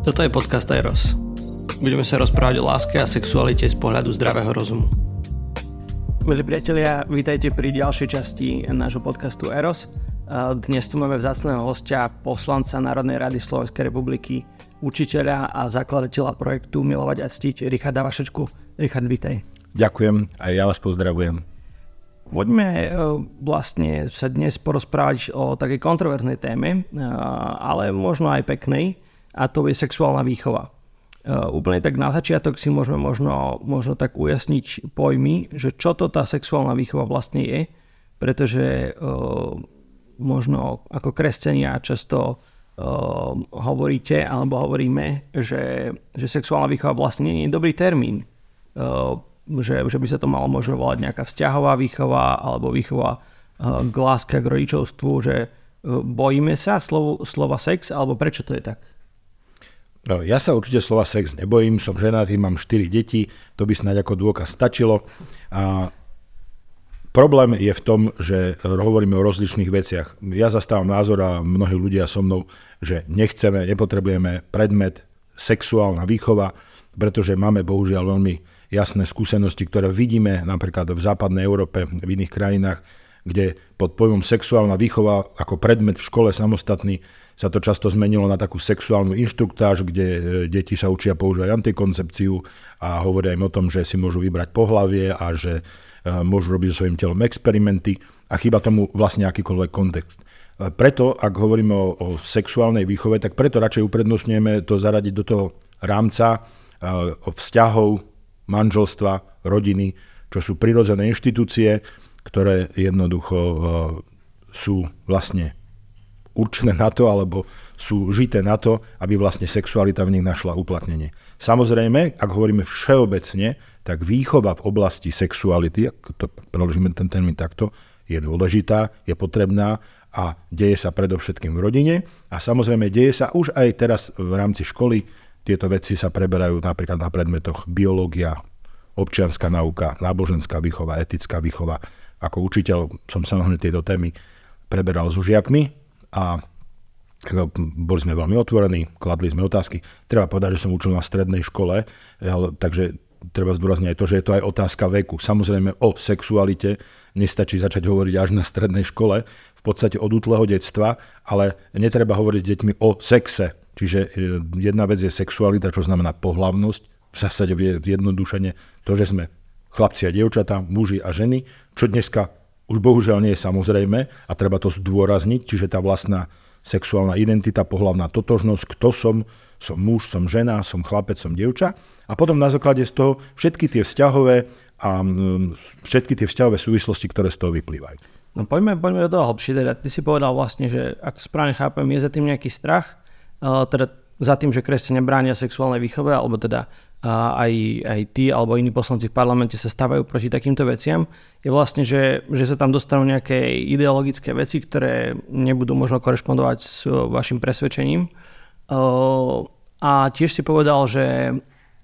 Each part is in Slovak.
Toto je podcast Eros. Budeme sa rozprávať o láske a sexualite z pohľadu zdravého rozumu. Milí priatelia, vítajte pri ďalšej časti nášho podcastu Eros. Dnes tu máme vzácneho hostia, poslanca Národnej rady Slovenskej republiky, učiteľa a zakladateľa projektu Milovať a ctiť, Richarda Vašečku. Richard, vítaj. Ďakujem, aj ja vás pozdravujem. Poďme vlastne sa dnes porozprávať o takej kontroverznej téme, ale možno aj peknej, a to je sexuálna výchova. Úplne tak na začiatok si môžeme možno tak ujasniť pojmy, že čo to tá sexuálna výchova vlastne je, pretože možno ako kresťania často hovoríte alebo hovoríme, že sexuálna výchova vlastne nie je dobrý termín, že by sa to malo možno volať nejaká vzťahová výchova alebo výchova k láske, k rodičovstvu, že bojíme sa slova sex, alebo prečo to je tak? No, ja sa určite slova sex nebojím, som ženatý, mám 4 deti, to by snáď ako dôkaz stačilo. A problém je v tom, že hovoríme o rozličných veciach. Ja zastávam názor a mnohí ľudia so mnou, že nepotrebujeme predmet sexuálna výchova, pretože máme bohužiaľ veľmi jasné skúsenosti, ktoré vidíme napríklad v západnej Európe, v iných krajinách, kde pod pojmom sexuálna výchova ako predmet v škole samostatný sa to často zmenilo na takú sexuálnu inštruktáž, kde deti sa učia používať antikoncepciu a hovoria im o tom, že si môžu vybrať pohlavie a že môžu robiť so svojím telom experimenty a chýba tomu vlastne akýkoľvek kontext. Preto, ak hovoríme o sexuálnej výchove, tak preto radšej uprednostňujeme to zaradiť do toho rámca vzťahov, manželstva, rodiny, čo sú prirodzené inštitúcie, ktoré jednoducho sú vlastne určené na to, alebo sú žité na to, aby vlastne sexualita v nich našla uplatnenie. Samozrejme, ak hovoríme všeobecne, tak výchova v oblasti sexuality, ak to preložíme ten termín takto, je dôležitá, je potrebná a deje sa predovšetkým v rodine. A samozrejme, deje sa už aj teraz v rámci školy. Tieto veci sa preberajú napríklad na predmetoch biológia, občianska nauka, náboženská výchova, etická výchova. Ako učiteľ som samozrejme tieto témy preberal so žiakmi a boli sme veľmi otvorení, kladli sme otázky. Treba povedať, že som učil na strednej škole, takže treba zdôrazniť aj to, že je to aj otázka veku. Samozrejme o sexualite nestačí začať hovoriť až na strednej škole, v podstate od útleho detstva, ale netreba hovoriť s deťmi o sexe. Čiže jedna vec je sexualita, čo znamená pohlavnosť, v zásade jednodušene to, že sme chlapci a dievčatá, muži a ženy, čo dneska už bohužiaľ nie je samozrejme a treba to zdôrazniť, čiže tá vlastná sexuálna identita, pohlavná totožnosť, kto som muž, som žena, som chlapec, som dievča a potom na základe z toho všetky tie vzťahové súvislosti, ktoré z toho vyplývajú. No poďme do toho hlbšie. Teda ty si povedal vlastne, že ak to správne chápem, je za tým nejaký strach, teda za tým, že kresťania bránia sexuálnej výchove, alebo teda aj ty alebo iní poslanci v parlamente sa stávajú proti takýmto veciam, je vlastne, že sa tam dostanú nejaké ideologické veci, ktoré nebudú možno korešpondovať s vašim presvedčením. A tiež si povedal, že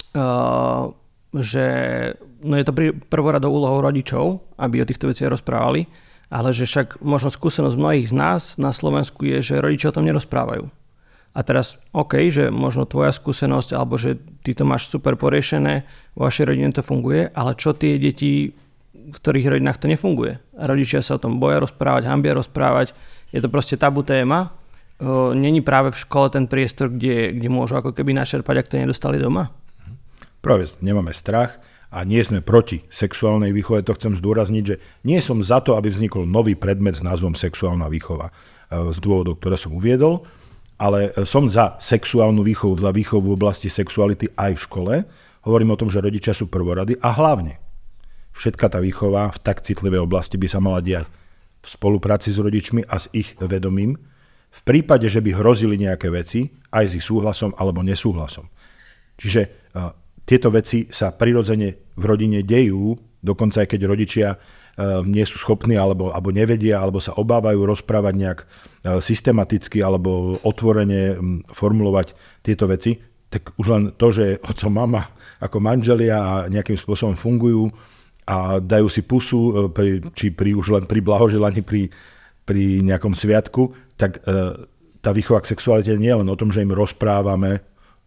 je to prvoradou úlohou rodičov, aby o týchto veciach rozprávali, ale že však možno skúsenosť mnohých z nás na Slovensku je, že rodičia o tom nerozprávajú. A teraz, že možno tvoja skúsenosť, alebo že ty to máš super poriešené, vo vašej rodine to funguje, ale čo tie deti, v ktorých rodinách to nefunguje? A rodičia sa o tom boja rozprávať, hanbia rozprávať, je to proste tabu téma. Není práve v škole ten priestor, kde môžu ako keby načerpať, ak to nedostali doma? Práve nemáme strach a nie sme proti sexuálnej výchove, to chcem zdôrazniť, že nie som za to, aby vznikol nový predmet s názvom sexuálna výchova z dôvodov, ktoré som uviedol, ale som za sexuálnu výchovu, za výchovu v oblasti sexuality aj v škole. Hovorím o tom, že rodičia sú prvorady a hlavne všetka tá výchova v tak citlivej oblasti by sa mala diať v spolupráci s rodičmi a s ich vedomím. V prípade, že by hrozili nejaké veci, aj s ich súhlasom alebo nesúhlasom. Čiže tieto veci sa prirodzene v rodine dejú, dokonca aj keď rodičia nie sú schopní alebo nevedia, alebo sa obávajú rozprávať nejak systematicky alebo otvorene formulovať tieto veci, tak už len to, že otco, mama ako manželia a nejakým spôsobom fungujú a dajú si pusu, už len pri blahoželaní, pri nejakom sviatku, tak tá výchova k sexualite nie je len o tom, že im rozprávame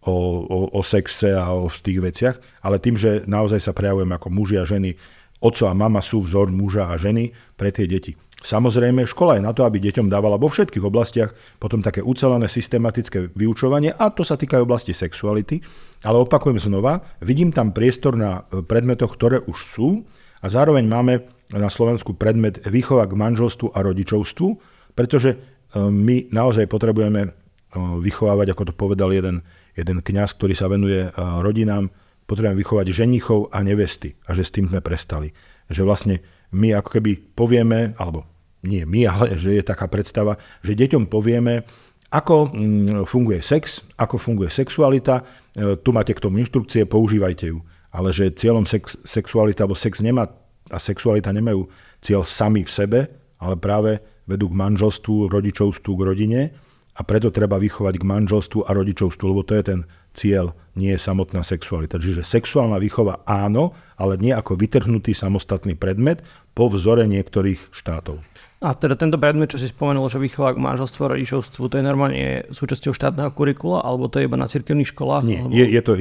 o sexe a o tých veciach, ale tým, že naozaj sa prejavujeme ako muži a ženy, otco a mama sú vzor muža a ženy pre tie deti. Samozrejme, škola je na to, aby deťom dávala vo všetkých oblastiach potom také ucelené systematické vyučovanie, a to sa týka aj oblasti sexuality, ale opakujem znova, vidím tam priestor na predmetoch, ktoré už sú, a zároveň máme na Slovensku predmet výchova k manželstvu a rodičovstvu, pretože my naozaj potrebujeme vychovávať, ako to povedal jeden kňaz, ktorý sa venuje rodinám, potrebujeme vychovať ženichov a nevesty, a že s tým sme prestali. Že vlastne my ako keby povieme, alebo nie my, ale že je taká predstava, že deťom povieme, ako funguje sex, ako funguje sexualita, tu máte k tomu inštrukcie, používajte ju. Ale že cieľom sexualita alebo sex nemá a sexualita nemajú cieľ sami v sebe, ale práve vedú k manželstvu, rodičovstvu, k rodine, a preto treba vychovať k manželstvu a rodičovstvu, lebo to je ten cieľ, nie je samotná sexualita. Čiže sexuálna výchova áno, ale nie ako vytrhnutý samostatný predmet po vzore niektorých štátov. A teda tento predmet, čo si spomenul, že výchova k manželstvu a rodičovstvu, to je normálne súčasťou štátneho kurikula, alebo to je iba na cirkevných školách? Nie, alebo...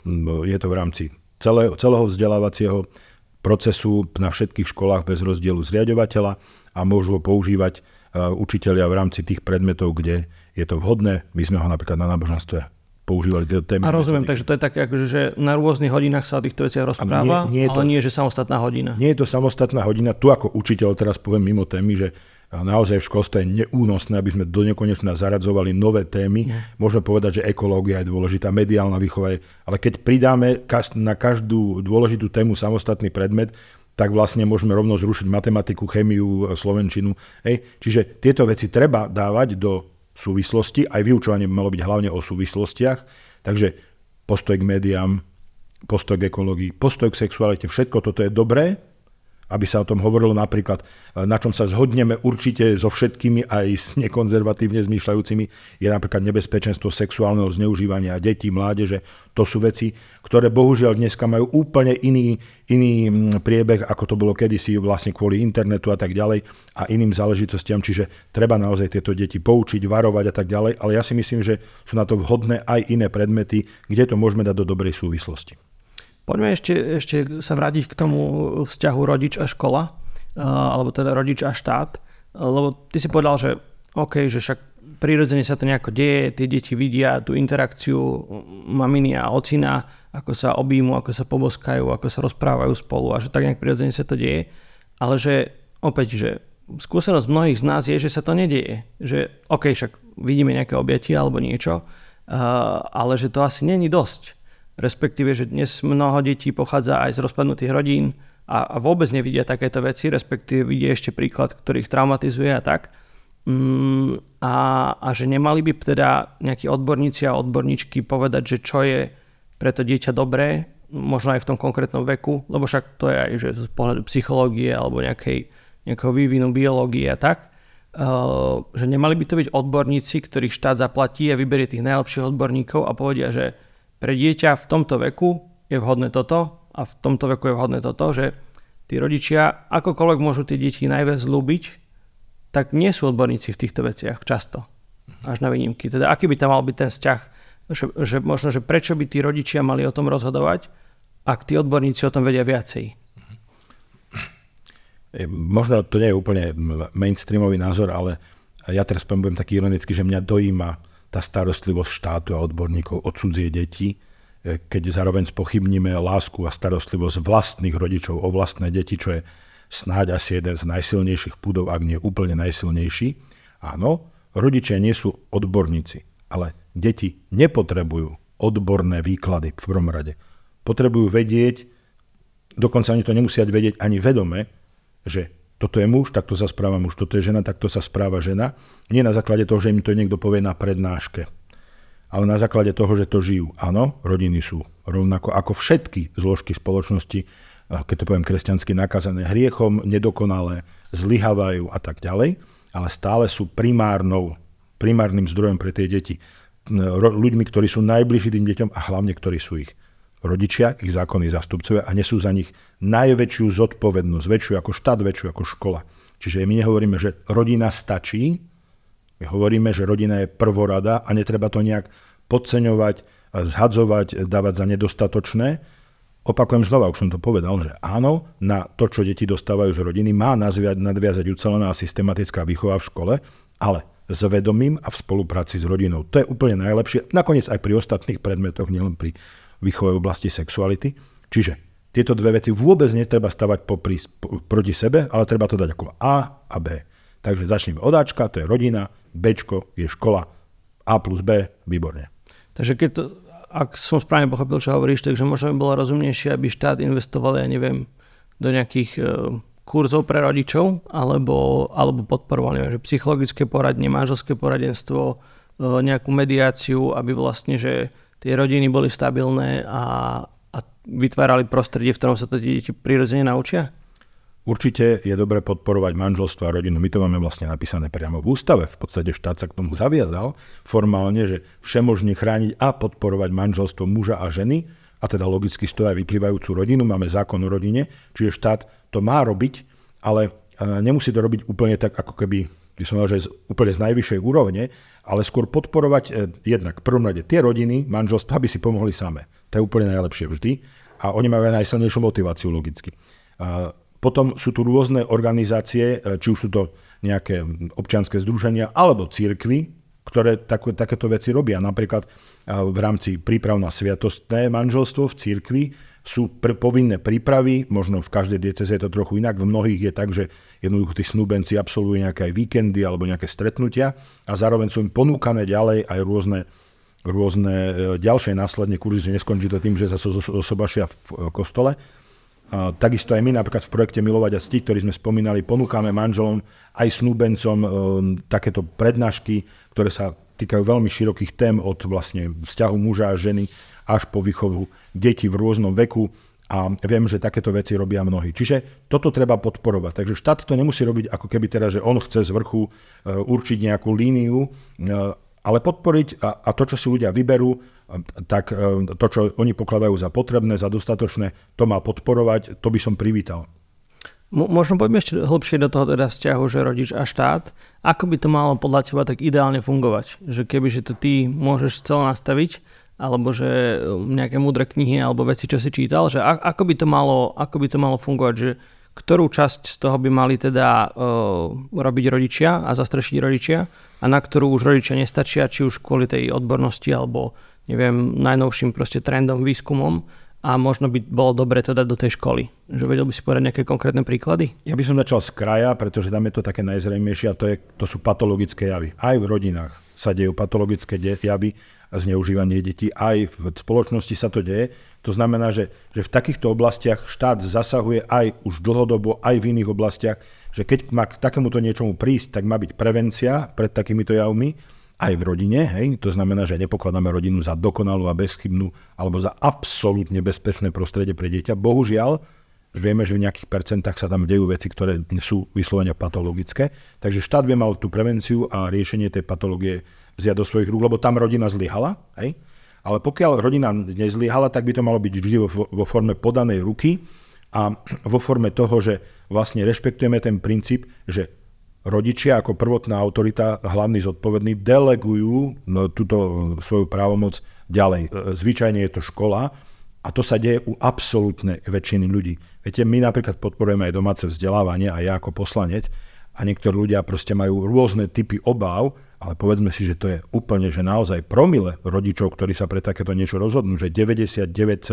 je to v rámci celého vzdelávacieho procesu na všetkých školách bez rozdielu zriaďovateľa, a môžu ho používať učitelia v rámci tých predmetov, kde je to vhodné. My sme ho napríklad na náboženstve používali tieto témy. A rozumiem, takže to je také, akože, že na rôznych hodinách sa o týchto veciach rozpráva, ale nie je samostatná hodina. Nie je to samostatná hodina. Tu ako učiteľ teraz poviem mimo témy, že naozaj v školstve je neúnosné, aby sme do nekonečna zaradzovali nové témy. Môžeme povedať, že ekológia je dôležitá, mediálna výchova je, ale keď pridáme na každú dôležitú tému samostatný predmet, tak vlastne môžeme rovno zrušiť matematiku, chémiu, slovenčinu. Hej. Čiže tieto veci treba dávať do súvislosti, aj vyučovanie by malo byť hlavne o súvislostiach, takže postoj k médiám, postoj k ekológii, postoj k sexualite, všetko toto je dobré, aby sa o tom hovorilo, napríklad, na čom sa zhodneme určite so všetkými, aj s nekonzervatívne zmýšľajúcimi, je napríklad nebezpečenstvo sexuálneho zneužívania detí, mládeže. To sú veci, ktoré bohužiaľ dneska majú úplne iný priebeh, ako to bolo kedysi vlastne kvôli internetu a tak ďalej a iným záležitostiam, čiže treba naozaj tieto deti poučiť, varovať a tak ďalej, ale ja si myslím, že sú na to vhodné aj iné predmety, kde to môžeme dať do dobrej súvislosti. Poďme ešte sa vrátiť k tomu vzťahu rodič a škola, alebo teda rodič a štát, lebo ty si povedal, že OK, že však prirodzene sa to nejako deje, tie deti vidia tú interakciu maminy a ocina, ako sa objímu, ako sa poboskajú, ako sa rozprávajú spolu a že tak nejak prirodzene sa to deje, ale že opäť, že skúsenosť mnohých z nás je, že sa to nedieje, že OK, však vidíme nejaké objatie alebo niečo, ale že to asi není dosť. Respektíve, že dnes mnoho detí pochádza aj z rozpadnutých rodín a vôbec nevidia takéto veci, respektíve vidia ešte príklad, ktorý ich traumatizuje a tak. A že nemali by teda nejakí odborníci a odborníčky povedať, že čo je pre to dieťa dobré, možno aj v tom konkrétnom veku, lebo však to je aj že z pohľadu psychológie alebo nejakého vývinu biológie a tak, že nemali by to byť odborníci, ktorých štát zaplatí a vyberie tých najlepších odborníkov a povedia, že pre dieťa v tomto veku je vhodné toto a v tomto veku je vhodné toto, že tí rodičia akokoľvek môžu tie deti najviac ľúbiť, tak nie sú odborníci v týchto veciach často. Až na výnimky. Teda aký by tam mal byť ten vzťah, že možno, že prečo by tí rodičia mali o tom rozhodovať, ak tí odborníci o tom vedia viacej. Možno to nie je úplne mainstreamový názor, ale ja teraz poviem taký ironicky, že mňa dojíma tá starostlivosť štátu a odborníkov o cudzie deti, keď zároveň spochybníme lásku a starostlivosť vlastných rodičov o vlastné deti, čo je snáď asi jeden z najsilnejších púdov, ak nie úplne najsilnejší. Áno, rodičia nie sú odborníci, ale deti nepotrebujú odborné výklady v prvom rade. Potrebujú vedieť, dokonca oni to nemusia vedieť ani vedome, že toto je muž, takto sa správa muž, toto je žena, takto sa správa žena. Nie na základe toho, že im to niekto povie na prednáške, ale na základe toho, že to žijú. Áno, rodiny sú rovnako ako všetky zložky spoločnosti, keď to poviem kresťansky, nakazané hriechom, nedokonalé, zlyhávajú a tak ďalej, ale stále sú primárnym zdrojom pre tie deti. Ľuďmi, ktorí sú najbližší tým deťom a hlavne, ktorí sú ich rodičia, ich zákonní zástupcovia a nesú za nich najväčšiu zodpovednosť, väčšiu ako štát, väčšiu ako škola. Čiže my nehovoríme, že rodina stačí, my hovoríme, že rodina je prvorada a netreba to nejak podceňovať, zhadzovať, dávať za nedostatočné. Opakujem znova, už som to povedal, že áno, na to, čo deti dostávajú z rodiny, má nadviazať ucelená a systematická výchova v škole, ale s vedomím a v spolupráci s rodinou. To je úplne najlepšie, nakoniec aj pri ostatných predmetoch, nielen pri výchove v oblasti sexuality. Čiže tieto dve veci vôbec netreba stavať proti sebe, ale treba to dať ako A a B. Takže začneme od Ačka, to je rodina, Bčko je škola, A plus B, výborne. Takže ak som správne pochopil, čo hovoríš, takže možno by bolo rozumnejšie, aby štát investoval, ja neviem, do nejakých kurzov pre rodičov, alebo podporoval, neviem, že psychologické poradne, manželské poradenstvo, nejakú mediáciu, aby vlastne, že tie rodiny boli stabilné a vytvárali prostredie, v ktorom sa to deti prirodzene naučia? Určite je dobre podporovať manželstvo a rodinu. My to máme vlastne napísané priamo v ústave. V podstate štát sa k tomu zaviazal formálne, že všemožne chrániť a podporovať manželstvo muža a ženy, a teda logicky z toho aj vyplývajúcu rodinu. Máme zákon o rodine, čiže štát to má robiť, ale nemusí to robiť úplne tak, ako keby, by som povedal, že úplne z najvyššej úrovne, ale skôr podporovať jednak prvom rade tie rodiny, manželstva, aby si pomohli same. To je úplne najlepšie vždy a oni majú aj najsilnejšiu motiváciu logicky. Potom sú tu rôzne organizácie, či už sú to nejaké občianske združenia alebo cirkvi, ktoré takéto veci robia. Napríklad v rámci príprav na sviatostné manželstvo v cirkvi sú povinné prípravy, možno v každej diecéze je to trochu inak, v mnohých je tak, že jednoducho tí snúbenci absolvujú nejaké aj víkendy alebo nejaké stretnutia a zároveň sú im ponúkané ďalej aj rôzne ďalšie následne kurzy, že neskončí to tým, že sa osobašia v kostole. Takisto aj my napríklad v projekte Milovať a ctiť, ktorý sme spomínali, ponúkame manželom aj snúbencom takéto prednášky, ktoré sa týkajú veľmi širokých tém od vlastne vzťahu muža a ženy až po výchovu detí v rôznom veku a viem, že takéto veci robia mnohí. Čiže toto treba podporovať. Takže štát to nemusí robiť ako keby teda, že on chce z vrchu určiť nejakú líniu, ale podporiť a to, čo si ľudia vyberú, tak to, čo oni pokladajú za potrebné, za dostatočné, to má podporovať, to by som privítal. Možno poďme ešte hlbšie do toho teda vzťahu, že rodič a štát. Ako by to malo podľa teba tak ideálne fungovať? Že keby, že to ty môžeš celé nastaviť, alebo že nejaké múdre knihy, alebo veci, čo si čítal, že ako by to malo fungovať, že ktorú časť z toho by mali teda robiť rodičia a zastrešiť rodičia a na ktorú už rodičia nestačia, či už kvôli tej odbornosti alebo neviem, najnovším proste trendom, výskumom a možno by bolo dobre to dať do tej školy. Že vedel by si povedať nejaké konkrétne príklady? Ja by som začal z kraja, pretože tam je to také najzrejmejšie a to sú patologické javy. Aj v rodinách sa dejú patologické javy a zneužívanie detí, aj v spoločnosti sa to deje. To znamená, že v takýchto oblastiach štát zasahuje aj už dlhodobo, aj v iných oblastiach, že keď má k takémuto niečomu prísť, tak má byť prevencia pred takýmito javmi, aj v rodine, hej, to znamená, že nepokladáme rodinu za dokonalú a bezchybnú alebo za absolútne bezpečné prostredie pre dieťa. Bohužiaľ, vieme, že v nejakých percentách sa tam dejú veci, ktoré sú vyslovene patologické, takže štát by mal tú prevenciu a riešenie tej patológie vziať do svojich rúk, lebo tam rodina zlyhala, hej. Ale pokiaľ rodina nezlyhala, tak by to malo byť vždy vo forme podanej ruky a vo forme toho, že vlastne rešpektujeme ten princíp, že rodičia ako prvotná autorita, hlavný zodpovedný, delegujú túto svoju právomoc ďalej. Zvyčajne je to škola a to sa deje u absolútnej väčšiny ľudí. Viete, my napríklad podporujeme aj domáce vzdelávanie a ja ako poslanec a niektorí ľudia proste majú rôzne typy obáv, ale povedzme si, že to je úplne, že naozaj promile rodičov, ktorí sa pre takéto niečo rozhodnú, že 99,7%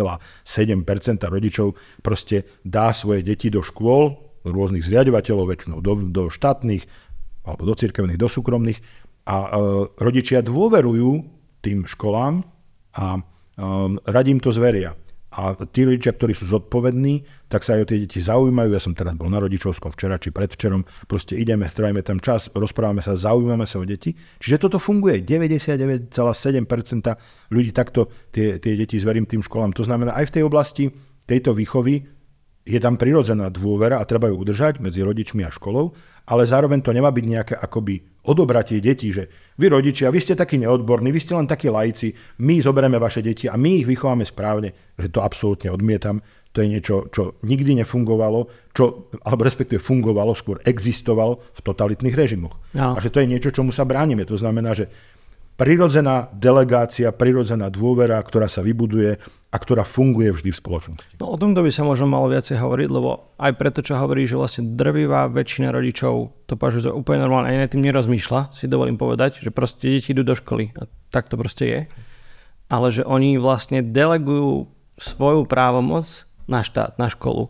rodičov proste dá svoje deti do škôl, rôznych zriaďovateľov, väčšinou do štátnych, alebo do cirkevných, do súkromných a rodičia dôverujú tým školám a radi im to zveria. A tí rodičia, ktorí sú zodpovední, tak sa aj o tie deti zaujímajú. Ja som teraz bol na rodičovskom včera či predvčerom, proste ideme, strávime tam čas, rozprávame sa, zaujímame sa o deti. Čiže toto funguje. 99,7% ľudí takto tie deti zverím tým školám. To znamená, aj v tej oblasti tejto výchovy je tam prirodzená dôvera a treba ju udržať medzi rodičmi a školou, ale zároveň to nemá byť nejaké akoby odobratie detí, že vy rodičia, vy ste takí neodborní, vy ste len takí laici, my zoberieme vaše deti a my ich vychováme správne, že to absolútne odmietam. To je niečo, čo nikdy nefungovalo, alebo respektíve fungovalo, skôr existovalo v totalitných režimoch. No. A že to je niečo, čomu sa bránime. To znamená, že prirodzená delegácia, prirodzená dôvera, ktorá sa vybuduje a ktorá funguje vždy v spoločnosti. No, o tomto by sa možno malo viacej hovoriť, lebo aj preto, čo hovorí, že vlastne drvivá väčšina rodičov to považuje za úplne normálne, aj nad tým nerozmýšľa, si dovolím povedať, že proste deti idú do školy a tak to proste je. Ale že oni vlastne delegujú svoju právomoc na štát, na školu.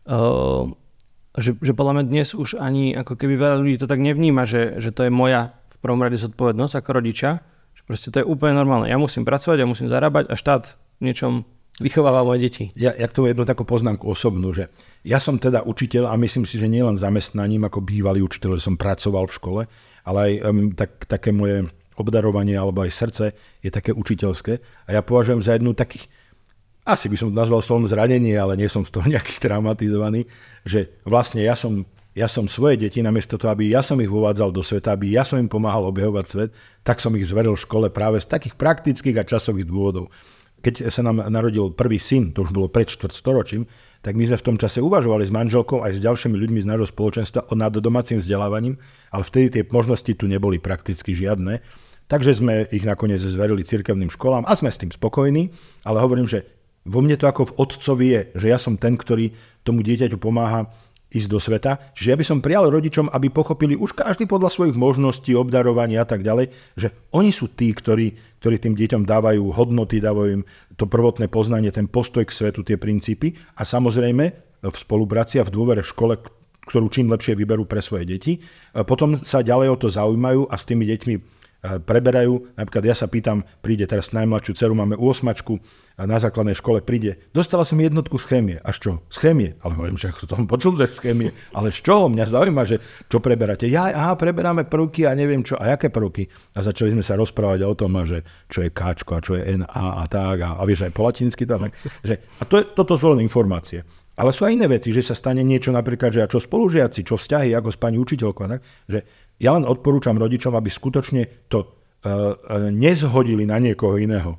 Že podľa mňa dnes už ani ako keby veľa ľudí to tak nevníma, že to je moja v prvom rade zodpovednosť ako rodiča, že proste to je úplne normálne. Ja musím pracovať, ja musím zarábať a štát v niečom vychováva moje deti. Ja k tomu jednu takú poznámku osobnú, že ja som teda učiteľ a myslím si, že nielen zamestnaním ako bývalý učiteľ, že som pracoval v škole, ale aj také moje obdarovanie alebo aj srdce je také učiteľské a ja považujem za jednu takých, asi by som to nazval slovom zranenie, ale nie som z toho nejaký traumatizovaný, že vlastne ja som svoje deti, namiesto toho, aby ja som ich uvádzal do sveta, aby ja som im pomáhal objahovať svet, tak som ich zveril v škole práve z takých praktických a časových dôvodov. Keď sa nám narodil prvý syn, to už bolo pred 4 storočím, tak my sme v tom čase uvažovali s manželkou aj s ďalšími ľuďmi z nášho spoločenstva nad domácim vzdelávaním, ale vtedy tie možnosti tu neboli prakticky žiadne. Takže sme ich nakoniec zverili cirkevným školám a sme s tým spokojní, ale hovorím, že vo mne to ako v otcovi je, že ja som ten, ktorý tomu dieťaťu pomáha ísť do sveta. Čiže ja by som prijal rodičom, aby pochopili už každý podľa svojich možností, obdarovania a tak ďalej, že oni sú tí, ktorí tým deťom dávajú hodnoty, dávajú im to prvotné poznanie, ten postoj k svetu, tie princípy a samozrejme v spolupráci a v dôvere v škole, ktorú čím lepšie vyberú pre svoje deti. Potom sa ďalej o to zaujímajú a s tými deťmi preberajú. Napríklad ja sa pýtam, príde teraz najmladšiu dceru, máme 8 na základnej škole, príde, dostala som jednotku z chémie. A z čo? Z chémie. Ale hovorím, že som počul, že z chémie. Ale z čoho? Mňa zaujíma, že čo preberáte. Preberáme prvky a neviem čo. A jaké prvky? A začali sme sa rozprávať o tom, že čo je káčko a čo je NA a tak. A vieš, aj po latinsky to. A toto sú len informácie. Ale sú aj iné veci, že sa stane niečo napríklad, že čo spolužiaci, čo vzťahy, ako s pani učiteľkou, tak? Že ja len odporúčam rodičom, aby skutočne to nezhodili na niekoho iného,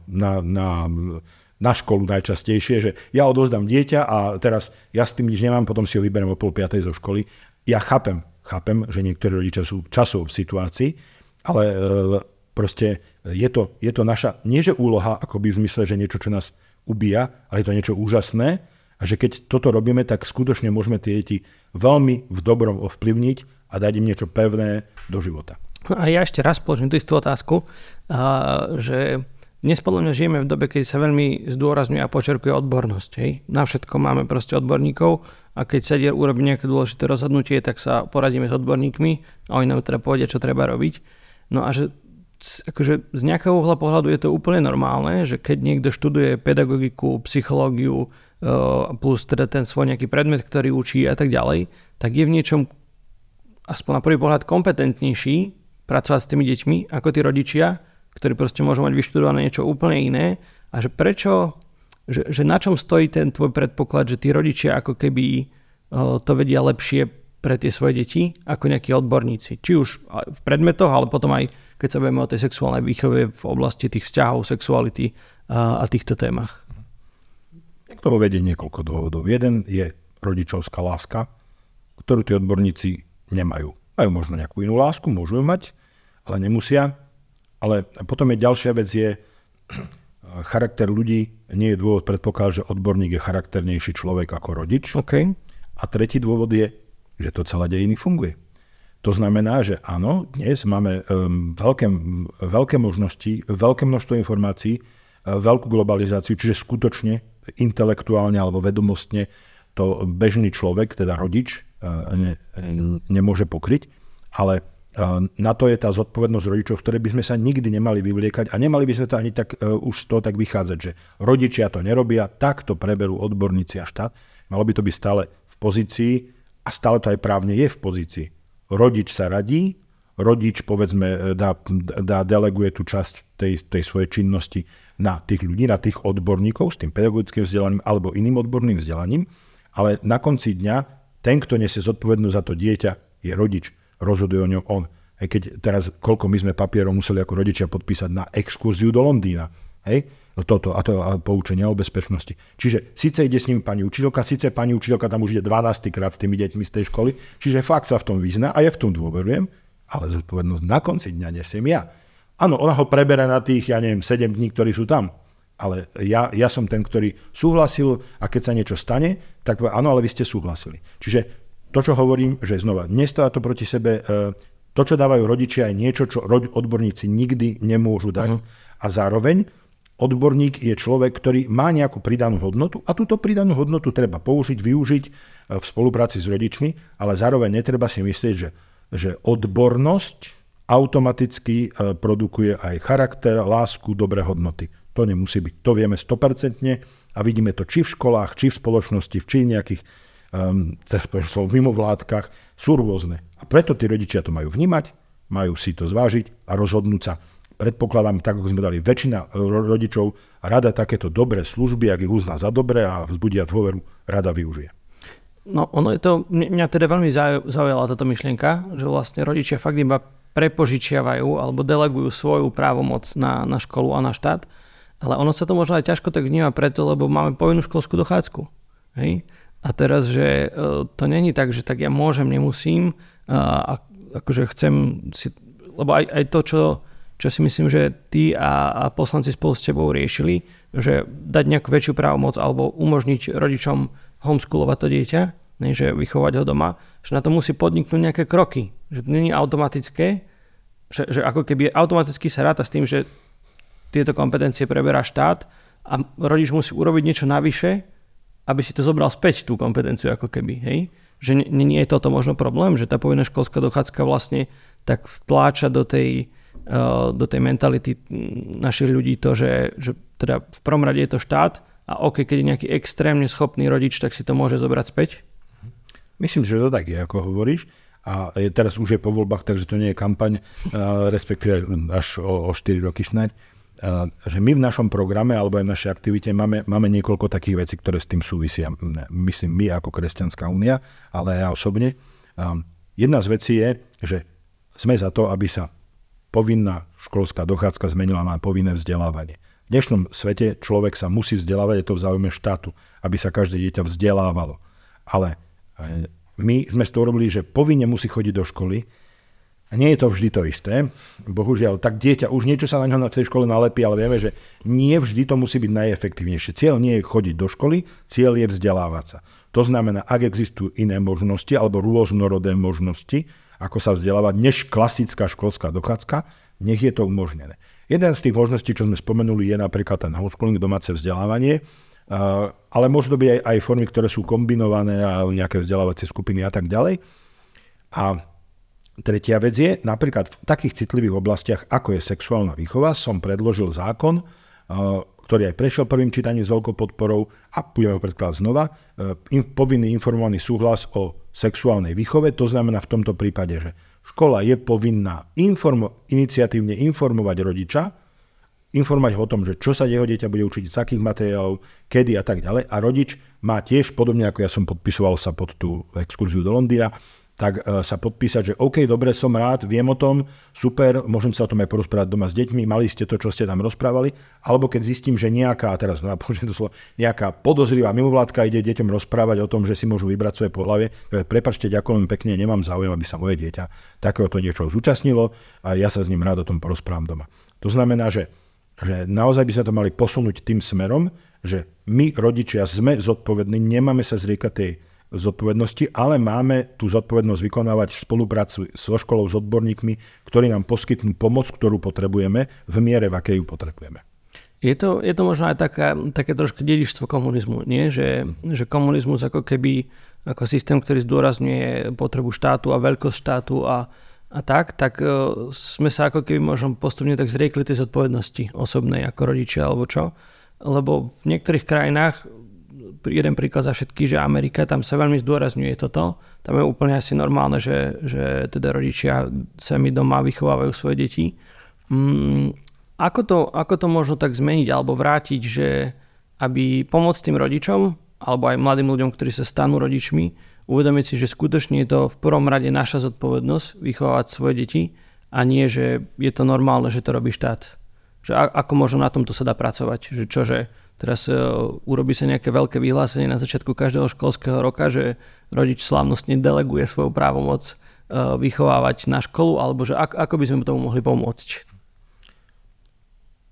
na školu najčastejšie, že ja odovzdám dieťa a teraz ja s tým nič nemám, potom si ho vyberiem o 4:30 zo školy. Ja chápem, že niektorí rodičia sú časovo v situácii, ale proste je to naša, nie že úloha, akoby v zmysle, že niečo, čo nás ubíja, ale je to niečo úžasné a že keď toto robíme, tak skutočne môžeme tie deti veľmi v dobrom ovplyvniť a dať im niečo pevné do života. A ja ešte raz položím tú istú otázku, že dnes podľa mňa žijeme v dobe, keď sa veľmi zdôrazňuje a počerkuje odbornosť. Hej? Na všetko máme proste odborníkov a keď sa urobí nejaké dôležité rozhodnutie, tak sa poradíme s odborníkmi a oni nám teda povedia, čo treba robiť. No a že akože z nejakého uhla pohľadu je to úplne normálne, že keď niekto študuje pedagogiku, psychológiu plus teda ten svoj nejaký predmet, ktorý učí a tak ďalej, tak je v niečom aspoň na prvý pohľad kompetentnejší pracovať s tými deťmi ako tí rodičia, ktorí proste môžu mať vyštudované niečo úplne iné a že prečo, že na čom stojí ten tvoj predpoklad, že tí rodičia ako keby to vedia lepšie pre tie svoje deti ako nejakí odborníci. Či už v predmetoch, ale potom aj keď sa bavíme o tej sexuálnej výchove v oblasti tých vzťahov, sexuality a týchto témach. K tomu vedie niekoľko dôvodov. Jeden je rodičovská láska, ktorú tí odborníci nemajú. Majú možno nejakú inú lásku, môžu ju mať, ale nemusia. Ale potom je ďalšia vec, je charakter ľudí, nie je dôvod predpokladať, že odborník je charakternejší človek ako rodič. Okay. A tretí dôvod je, že to celé dejiny funguje. To znamená, že áno, dnes máme veľké možnosti, veľké množstvo informácií, veľkú globalizáciu, čiže skutočne intelektuálne alebo vedomostne to bežný človek, teda rodič, nemôže pokryť, ale na to je tá zodpovednosť rodičov, v ktorej by sme sa nikdy nemali vyvliekať a nemali by sme to ani tak už z toho tak vychádzať, že rodičia to nerobia, tak to preberú odborníci a štát. Malo by to byť stále v pozícii a stále to aj právne je v pozícii. Rodič sa radí, rodič povedzme deleguje tú časť tej svojej činnosti na tých ľudí, na tých odborníkov s tým pedagogickým vzdelaním alebo iným odborným vzdelaním, ale na konci dňa ten, kto nesie zodpovednosť za to dieťa, je rodič. Rozhoduje o ňom on. Aj keď teraz, koľko my sme papierov museli ako rodičia podpísať na exkurziu do Londýna. Hej? Toto a poučenia o bezpečnosti. Čiže síce ide s ním pani učiteľka, síce pani učiteľka tam už ide 12. krát s tými deťmi z tej školy, čiže fakt sa v tom vyzná a ja v tom dôverujem, ale zodpovednosť na konci dňa nesiem ja. Áno, ona ho preberá na tých, 7 dní, ktorí sú tam. Ale ja som ten, ktorý súhlasil a keď sa niečo stane, tak áno, ale vy ste súhlasili. Čiže to, čo hovorím, že znova, nestáva to proti sebe, to, čo dávajú rodičia, je niečo, čo odborníci nikdy nemôžu dať. A zároveň odborník je človek, ktorý má nejakú pridanú hodnotu a túto pridanú hodnotu treba použiť, využiť v spolupráci s rodičmi, ale zároveň netreba si myslieť, že odbornosť automaticky produkuje aj charakter, lásku, dobré hodnoty. To nemusí byť. To vieme 100% a vidíme to či v školách, či v spoločnosti, či v nejakých mimovládkach. Sú rôzne. A preto tí rodičia to majú vnímať, majú si to zvážiť a rozhodnúť sa. Predpokladám, tak ako sme dali, väčšina rodičov rada takéto dobré služby, ak ich uzná za dobré a vzbudia dôveru, rada využije. No ono je to, mňa teda veľmi zaujala táto myšlienka, že vlastne rodičia fakt iba prepožičiavajú alebo delegujú svoju právomoc na školu a na štát, ale ono sa to možno aj ťažko tak vníma preto, lebo máme povinnú školskú dochádzku. Hej? A teraz, že to není tak, že tak ja môžem, nemusím a akože chcem si, lebo aj to, čo si myslím, že ty a poslanci spolu s tebou riešili, že dať nejakú väčšiu právomoc alebo umožniť rodičom homeschoolovať to dieťa, že vychovať ho doma, že na to musí podniknúť nejaké kroky. Že to nie je automatické, že ako keby automaticky sa ráta s tým, že tieto kompetencie preberá štát a rodič musí urobiť niečo navyše, aby si to zobral späť, tú kompetenciu ako keby. Hej? Že nie je toto možno problém, že tá povinná školská dochádzka vlastne tak vtláča do tej mentality našich ľudí to, že teda v prvom rade je to štát a keď je nejaký extrémne schopný rodič, tak si to môže zobrať späť? Myslím, že to tak je, ako hovoríš. A teraz už je po voľbách, takže to nie je kampaň, respektíve až o 4 roky snáď. Že my v našom programe alebo aj v našej aktivite máme niekoľko takých vecí, ktoré s tým súvisia. Myslím my ako Kresťanská únia, ale aj ja osobne. Jedna z vecí je, že sme za to, aby sa povinná školská dochádzka zmenila na povinné vzdelávanie. V dnešnom svete človek sa musí vzdelávať, je to v záujme štátu, aby sa každé dieťa vzdelávalo. Ale my sme z toho robili, že povinne musí chodiť do školy. A nie je to vždy to isté. Bohužiaľ, tak dieťa, už niečo sa na ňo na tej škole nalepí, ale vieme, že nie vždy to musí byť najefektívnejšie. Cieľ nie je chodiť do školy, cieľ je vzdelávať sa. To znamená, ak existujú iné možnosti alebo rôznorodé možnosti, ako sa vzdelávať, než klasická školská dochádzka, nech je to umožnené. Jeden z tých možností, čo sme spomenuli, je napríklad ten homeschooling, domáce vzdelávanie, ale môžu to byť aj formy, ktoré sú kombinované a nejaké vzdelávacie skupiny a tak ďalej. A tretia vec je, napríklad v takých citlivých oblastiach, ako je sexuálna výchova, som predložil zákon, ktorý aj prešiel prvým čítaním s veľkou podporou a budeme ho predkladať znova, povinný informovaný súhlas o sexuálnej výchove. To znamená v tomto prípade, že škola je povinná iniciatívne informovať rodiča, informovať ho o tom, že čo sa jeho dieťa bude učiť, z akých materiálov, kedy a tak ďalej. A rodič má tiež, podobne ako ja som podpisoval sa pod tú exkurziu do Londýna, tak sa podpísať, že OK, dobre, som rád, viem o tom, super, môžem sa o tom aj porozprávať doma s deťmi, mali ste to, čo ste tam rozprávali, alebo keď zistím, že nejaká podozrivá mimovládka ide deťom rozprávať o tom, že si môžu vybrať svoje pohlavie, prepáčte, ďakujem pekne, nemám záujem, aby sa moje dieťa takéhoto niečo zúčastnilo a ja sa s ním rád o tom porozprávam doma. To znamená, že naozaj by sme to mali posunúť tým smerom, že my, rodičia, sme zodpovední, nemáme sa zriekať tej zodpovednosti, ale máme tú zodpovednosť vykonávať v spolupráci so školou, s odborníkmi, ktorí nám poskytnú pomoc, ktorú potrebujeme, v miere, v akej ju potrebujeme. Je to možno aj také trošku dedičstvo komunizmu, nie? Že komunizmus ako keby ako systém, ktorý zdôrazňuje potrebu štátu a veľkosť štátu a tak sme sa ako keby možno postupne tak zriekli tej zodpovednosti osobnej ako rodičia alebo čo. Lebo v niektorých krajinách, jeden príklad za všetky, že Amerika, tam sa veľmi zdôrazňuje toto. Tam je úplne asi normálne, že teda rodičia sami doma vychovávajú svoje deti. Ako to možno tak zmeniť alebo vrátiť, že aby pomôcť tým rodičom alebo aj mladým ľuďom, ktorí sa stanú rodičmi, uvedomiť si, že skutočne je to v prvom rade naša zodpovednosť vychovávať svoje deti a nie, že je to normálne, že to robí štát. Že ako možno na tomto sa dá pracovať? Že čože teraz urobí sa nejaké veľké vyhlásenie na začiatku každého školského roka, že rodič slávnostne deleguje svoju právomoc vychovávať na školu, alebo že ako by sme tomu mohli pomôcť?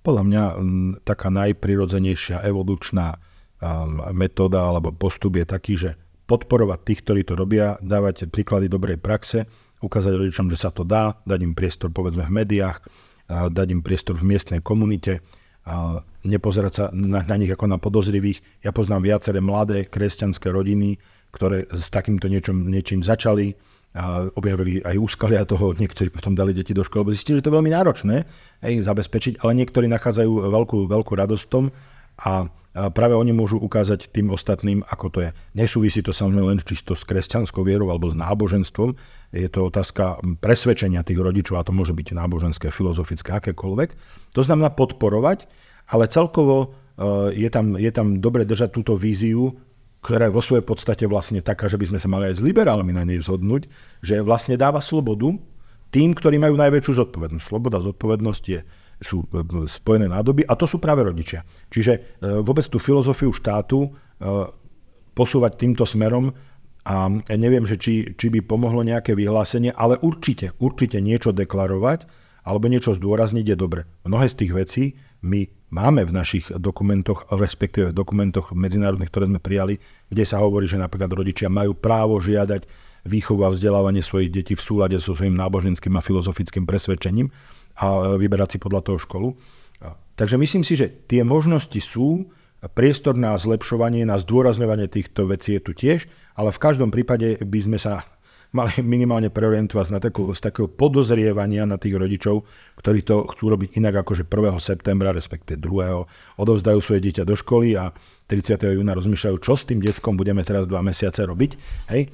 Podľa mňa taká najprirodzenejšia evolučná metóda alebo postup je taký, že podporovať tých, ktorí to robia, dávať príklady dobrej praxe, ukázať rodičom, že sa to dá, dať im priestor povedzme v médiách, dať im priestor v miestnej komunite, nepozerať sa na nich ako na podozrivých. Ja poznám viaceré mladé kresťanské rodiny, ktoré s takýmto niečím začali, objavili aj úskalia toho, niektorí potom dali deti do školy, zistili, že to je veľmi náročné zabezpečiť, ale niektorí nachádzajú veľkú radosť v tom a práve oni môžu ukázať tým ostatným, ako to je. Nesúvisí to samozrejme len čisto s kresťanskou vierou alebo s náboženstvom, je to otázka presvedčenia tých rodičov a to môže byť náboženské, filozofické, akékoľvek. To znamená podporovať, ale celkovo je tam dobre držať túto víziu, ktorá je vo svojej podstate vlastne taká, že by sme sa mali aj s liberálmi na nej zhodnúť, že vlastne dáva slobodu tým, ktorí majú najväčšiu zodpovednosť. Sloboda, zodpovednosť sú spojené nádoby a to sú práve rodičia. Čiže vôbec tú filozofiu štátu posúvať týmto smerom a neviem, že či by pomohlo nejaké vyhlásenie, ale určite niečo deklarovať alebo niečo zdôrazniť je dobre. Mnohé z tých vecí my máme v našich dokumentoch, respektíve v dokumentoch medzinárodných, ktoré sme prijali, kde sa hovorí, že napríklad rodičia majú právo žiadať výchovu a vzdelávanie svojich detí v súlade so svojím náboženským a filozofickým presvedčením a vyberať si podľa toho školu. Takže myslím si, že tie možnosti sú, priestor na zlepšovanie, na zdôrazňovanie týchto vecí je tu tiež, ale v každom prípade by sme sa mali minimálne preorientovať z takého podozrievania na tých rodičov, ktorí to chcú robiť inak ako že 1. septembra, respektíve 2. odovzdajú svoje dieťa do školy a 30. júna rozmýšľajú, čo s tým deckom budeme teraz 2 mesiace robiť. Hej?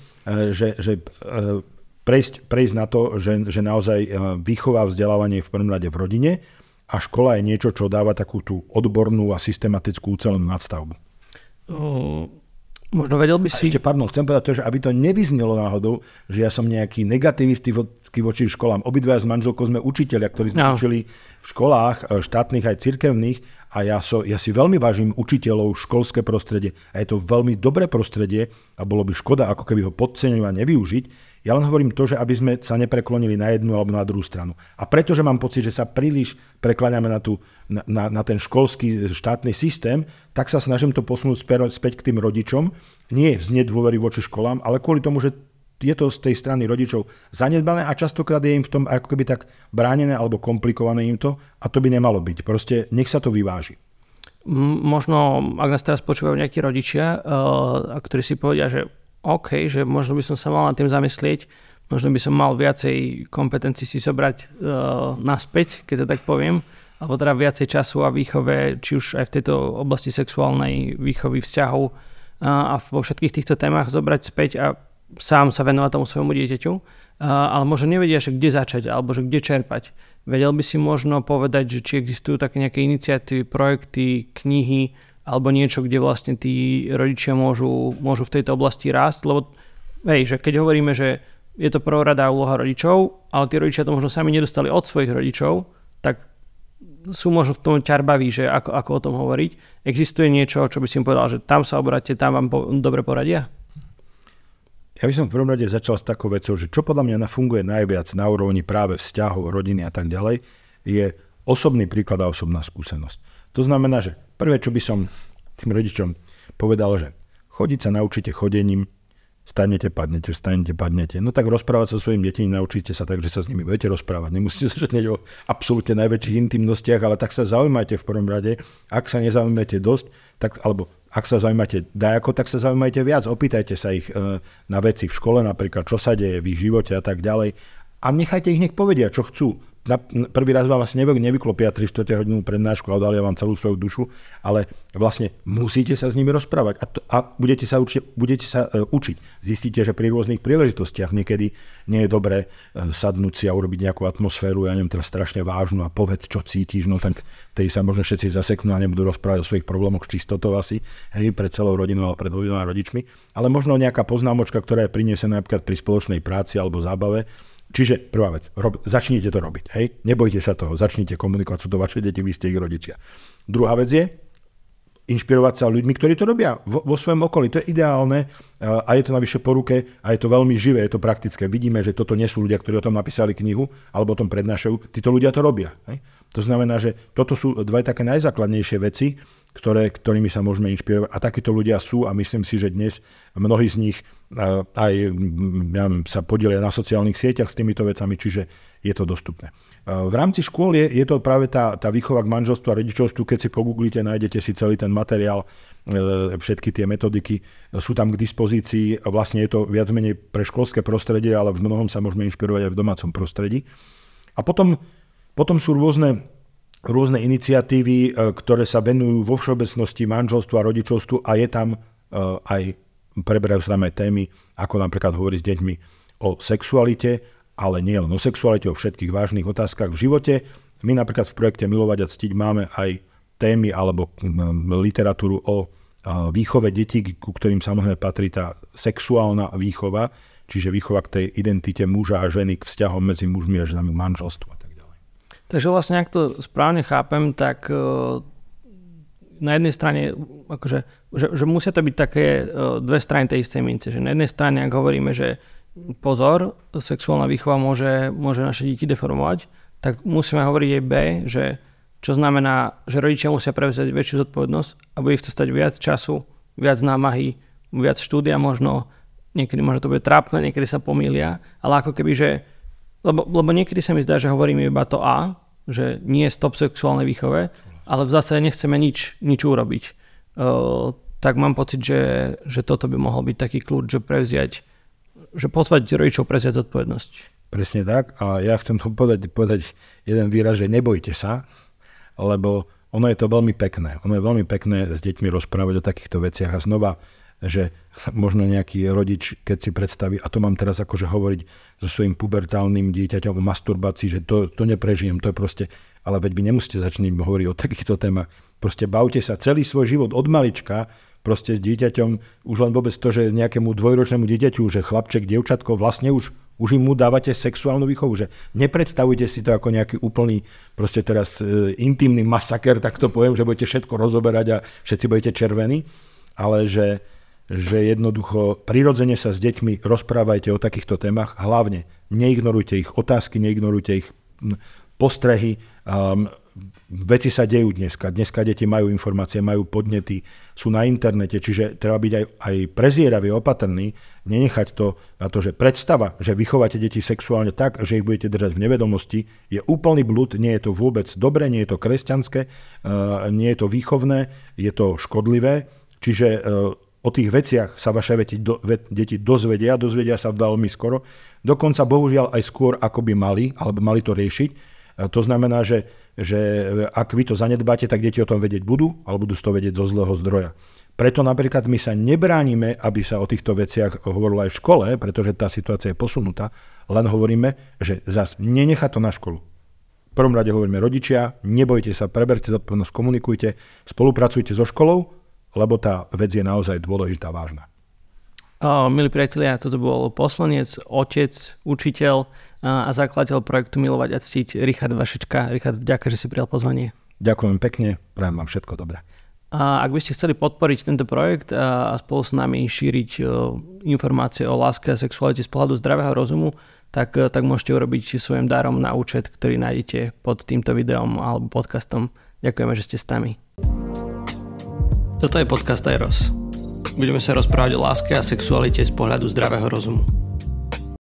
Prejsť na to, že naozaj výchova a vzdelávanie je v prvom rade v rodine a škola je niečo, čo dáva takú tú odbornú a systematickú ucelenú nadstavbu. Možno vedel by si... Ešte, chcem povedať to, že aby to nevyznelo náhodou, že ja som nejaký negativistický voči školám. Obidvaja s manželkou sme učitelia, ktorí sme učili v školách, štátnych aj cirkevných a ja si veľmi vážim učiteľov, školské prostredie a je to veľmi dobré prostredie a bolo by škoda, ako keby ho podceňovať a nevyužiť. Ja len hovorím to, že aby sme sa nepreklonili na jednu alebo na druhú stranu. A pretože mám pocit, že sa príliš prekláňame na ten školský štátny systém, tak sa snažím to posunúť späť k tým rodičom. Nie z nedôvery voči školám, ale kvôli tomu, že je to z tej strany rodičov zanedbané a častokrát je im v tom ako keby tak bránené alebo komplikované im to a to by nemalo byť. Proste nech sa to vyváži. Možno, ak nás teraz počúvajú nejakí rodičia, ktorí si povedia, že OK, že možno by som sa mal nad tým zamyslieť, možno by som mal viacej kompetencií si zobrať naspäť, keď to tak poviem, alebo teda viacej času a výchove, či už aj v tejto oblasti sexuálnej výchovy vzťahov a vo všetkých týchto témach zobrať späť a sám sa venovať tomu svojmu dieťaťu, ale možno nevedia, že kde začať alebo že kde čerpať. Vedel by si možno povedať, že či existujú také nejaké iniciatívy, projekty, knihy alebo niečo, kde vlastne tí rodičia môžu v tejto oblasti rásť, lebo že keď hovoríme, že je to prvoradá úloha rodičov, ale tí rodičia to možno sami nedostali od svojich rodičov, tak sú možno v tom ťarbaví, že ako o tom hovoriť. Existuje niečo, čo by si im povedal, že tam sa obráťte, tam vám dobre poradia? Ja by som v prvom rade začal s takou vecou, že čo podľa mňa funguje najviac na úrovni práve vzťahov, rodiny a tak ďalej, je osobný príklad a osobná skúsenosť. To znamená, že prvé, čo by som tým rodičom povedal, že chodiť sa naučíte chodením, stanete, padnete. No tak rozprávať sa so svojimi deťmi naučíte sa tak, že sa s nimi budete rozprávať. Nemusíte sa ženiť o absolútne najväčších intimnostiach, ale tak sa zaujímajte v prvom rade. Ak sa nezaujímate dosť, tak, alebo ak sa zaujímate dajako, tak sa zaujímajte viac. Opýtajte sa ich na veci v škole, napríklad čo sa deje v ich živote a tak ďalej. A nechajte ich, nech povedia, čo chcú. Prvý raz vám asi nevyklopia 3/4 hodinu prednášku a dalia vám celú svoju dušu, ale vlastne musíte sa s nimi rozprávať a budete sa učiť. Zistíte, že pri rôznych príležitostiach niekedy nie je dobré sadnúť si a urobiť nejakú atmosféru, ja neviem, teraz strašne vážnu a povedz, čo cítiš, no tak tej sa možno všetci zaseknú a nebudú rozprávať o svojich problémoch s čistotou asi, pred celou rodinou alebo pred dvoma rodičmi, ale možno nejaká poznámočka, ktorá je prinesená napríklad pri spoločnej práci alebo zábave. Čiže prvá vec, začnite to robiť, hej? Nebojte sa toho, začnite komunikovať, sú to vaše deti, vy ste ich rodičia. Druhá vec je, inšpirovať sa ľuďmi, ktorí to robia vo svojom okolí. To je ideálne a je to navyše po ruke a je to veľmi živé, je to praktické. Vidíme, že toto nie sú ľudia, ktorí o tom napísali knihu alebo o tom prednášajú. Títo ľudia to robia. Hej? To znamená, že toto sú dva také najzákladnejšie veci, ktorými sa môžeme inšpirovať. A takíto ľudia sú a myslím si, že dnes mnohí z nich aj sa podielia na sociálnych sieťach s týmito vecami, čiže je to dostupné. V rámci škôl je to práve tá výchova k manželstvu a rodičovstvu. Keď si pogooglite, nájdete si celý ten materiál, všetky tie metodiky sú tam k dispozícii. Vlastne je to viac menej pre školské prostredie, ale v mnohom sa môžeme inšpirovať aj v domácom prostredí. A potom sú rôzne iniciatívy, ktoré sa venujú vo všeobecnosti manželstvu a rodičovstvu a je tam aj, preberajú sa tam aj témy, ako napríklad hovoriť s deťmi o sexualite, ale nie len o sexualite, o všetkých vážnych otázkach v živote. My napríklad v projekte Milovať a ctiť máme aj témy alebo literatúru o výchove detí, ku ktorým samozrejme patrí tá sexuálna výchova, čiže výchova k tej identite muža a ženy, k vzťahom medzi mužmi a ženami, manželstvu a tak ďalej. Takže vlastne, ak to správne chápem, tak na jednej strane, akože, že musia to byť také dve strany tej istej mince. Že na jednej strane, ak hovoríme, že pozor, sexuálna výchova môže naše deti deformovať, tak musíme hovoriť aj B, že čo znamená, že rodičia musia prevziať väčšiu zodpovednosť a bude ich to stať viac času, viac námahy, viac štúdia možno, niekedy možno to bude trápne, niekedy sa pomýlia, ale ako keby, že lebo niekedy sa mi zdá, že hovoríme iba to A, že nie je stop sexuálnej výchove, ale v zásade nechceme nič urobiť. Tak mám pocit, že toto by mohol byť taký kľúč, že pozvať rodičov prevziať zodpovednosť. Presne tak. A ja chcem to povedať jeden výraz, že nebojte sa, lebo ono je to veľmi pekné. Ono je veľmi pekné s deťmi rozprávať o takýchto veciach a znova, že možno nejaký rodič, keď si predstaví, a to mám teraz akože hovoriť so svojím pubertálnym dieťaťom o masturbácii, že to neprežijem, to je proste, ale veď vy nemusíte začať hovoriť o takýchto témach. Proste bavte sa celý svoj život od malička, proste s dieťaťom, už len vôbec to, že nejakému dvojročnému dieťaťu, že chlapček, dievčatko, vlastne už im mu dávate sexuálnu výchovu, že nepredstavujte si to ako nejaký úplný, proste teraz intimný masaker, tak to poviem, že budete všetko rozoberať a všetci budete červení, ale že jednoducho prirodzene sa s deťmi rozprávajte o takýchto témach, hlavne neignorujte ich otázky, neignorujte ich postrehy. Veci sa dejú dneska. Dneska deti majú informácie, majú podnety, sú na internete, čiže treba byť aj prezieravý, opatrný, nenechať to na to, že predstava, že vychováte deti sexuálne tak, že ich budete držať v nevedomosti, je úplný blud, nie je to vôbec dobre, nie je to kresťanské, nie je to výchovné, je to škodlivé, čiže o tých veciach sa vaše deti dozvedia sa veľmi skoro, dokonca bohužiaľ aj skôr, ako by mali, alebo mali to riešiť. To znamená, že ak vy to zanedbáte, tak deti o tom vedieť budú, alebo budú to vedieť zo zlého zdroja. Preto napríklad my sa nebránime, aby sa o týchto veciach hovorilo aj v škole, pretože tá situácia je posunutá, len hovoríme, že zas nenechá to na školu. V prvom rade hovoríme rodičia, nebojte sa, preberte zodpovednosť, komunikujte, spolupracujte so školou, lebo tá vec je naozaj dôležitá, vážna. Milí priatelia, toto bol poslanec, otec, učiteľ a zakladateľ projektu Milovať a ctiť Richard Vašečka. Richard, vďaka, že si prijal pozvanie. Ďakujem pekne, prajem vám všetko dobré. A ak by ste chceli podporiť tento projekt a spolu s nami šíriť informácie o láske a sexualite z pohľadu zdravého rozumu, tak môžete urobiť svojim darom na účet, ktorý nájdete pod týmto videom alebo podcastom. Ďakujeme, že ste s nami. Toto je podcast Eros. Budeme sa rozprávať o láske a sexualite z pohľadu zdravého rozumu.